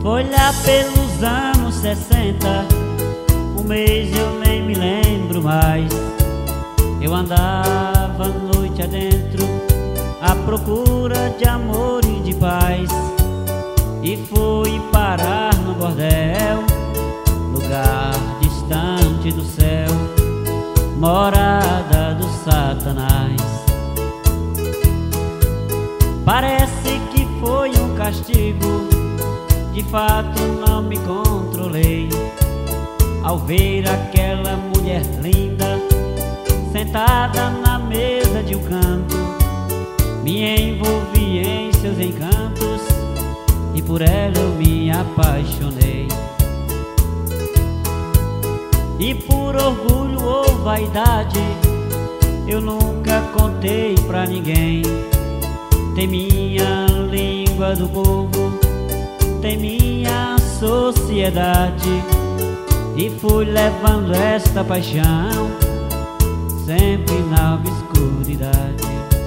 Foi lá pelos anos 60, um mês eu nem me lembro mais. Eu andava noite adentro à procura de amor e de paz, e fui parar no bordel, lugar distante do céu, morada do Satanás. Parece que foi um castigo, de fato não me controlei ao ver aquela mulher linda sentada na mesa de um canto. Me envolvi em seus encantos e por ela eu me apaixonei. E por orgulho ou vaidade eu nunca contei pra ninguém. Tem minha língua do povo, tem minha sociedade, e fui levando esta paixão sempre na obscuridade.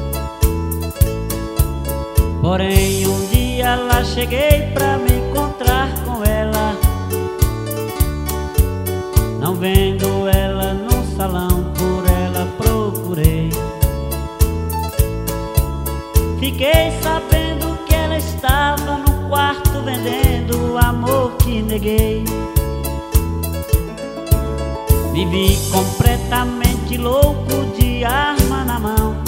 Porém um dia lá cheguei pra me encontrar com ela, não vendo ela no salão, por ela procurei. Fiquei sabendo que ela estava no quarto vendendo o amor que neguei. Me vi completamente louco, de arma na mão,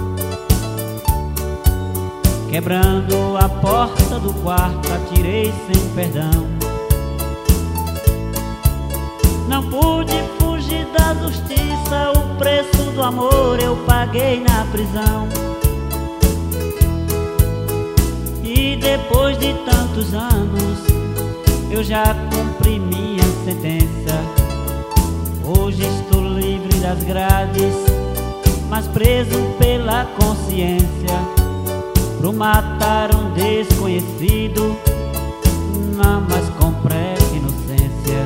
quebrando a porta do quarto, atirei sem perdão. Não pude fugir da justiça, o preço do amor eu paguei na prisão. E depois de tantos anos eu já cumpri minha sentença. Hoje estou livre das grades, mas preso pela consciência, por matar um desconhecido, não mais com pré inocência.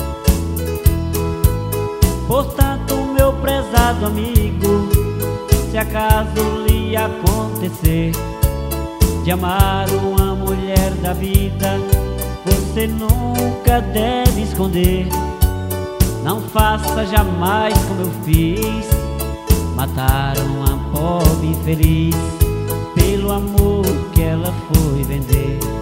Portanto, meu prezado amigo, se acaso lhe acontecer de amar uma mulher da vida, você nunca deve esconder. Não faça jamais como eu fiz, matar uma pobre infeliz pelo amor que ela foi vender.